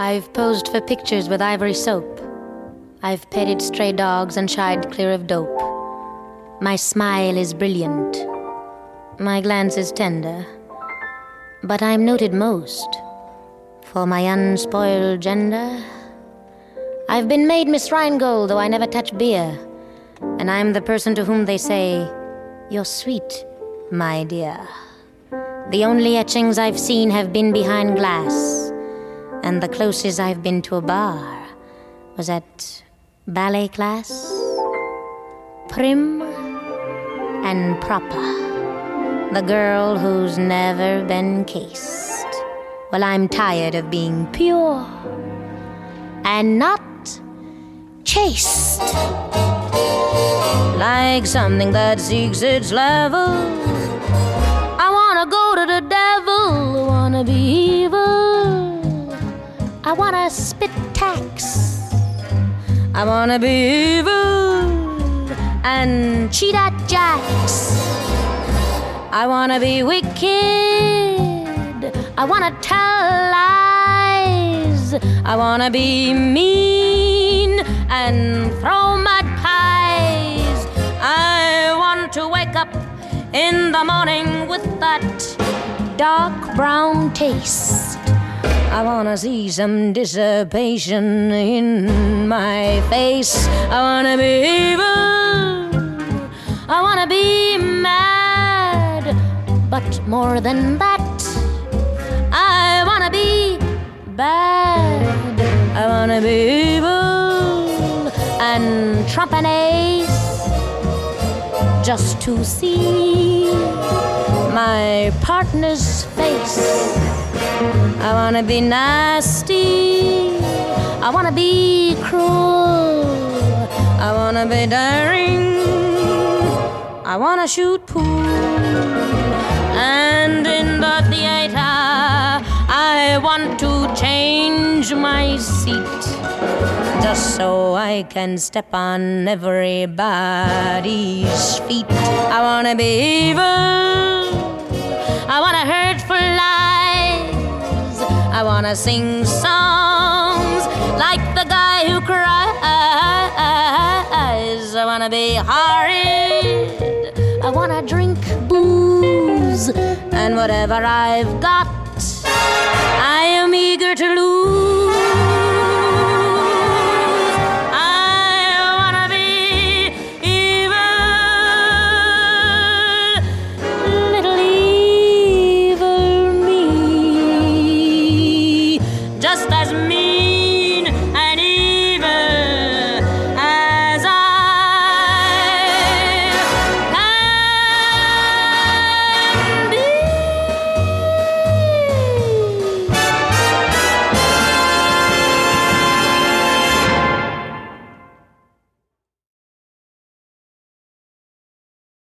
I've posed for pictures with ivory soap. I've petted stray dogs and shied clear of dope. My smile is brilliant. My glance is tender. But I'm noted most for my unspoiled gender. I've been made Miss Rheingold, though I never touch beer. And I'm the person to whom they say, "You're sweet, my dear." The only etchings I've seen have been behind glass, and the closest I've been to a bar was at ballet class. Prim and proper, the girl who's never been cased. Well, I'm tired of being pure and not chaste. Like something that seeks its level, I wanna go to the devil, I wanna be evil, I wanna spit tax, I wanna be evil and cheat at jacks. I wanna be wicked, I wanna tell lies, I wanna be mean and throw mud pies. I want to wake up in the morning with that dark brown taste. I wanna see some dissipation in my face. I wanna be evil, I wanna be mad, but more than that, I wanna be bad. I wanna be evil and trump an ace, just to see my partner's face. I wanna be nasty, I wanna be cruel, I wanna be daring, I wanna shoot pool. And in the theater I want to change my seat, just so I can step on everybody's feet. I wanna be evil, I wanna hurt for lies, I wanna sing songs like the guy who cries. I wanna be horrid, I wanna drink booze, and whatever I've got, I am eager to lose.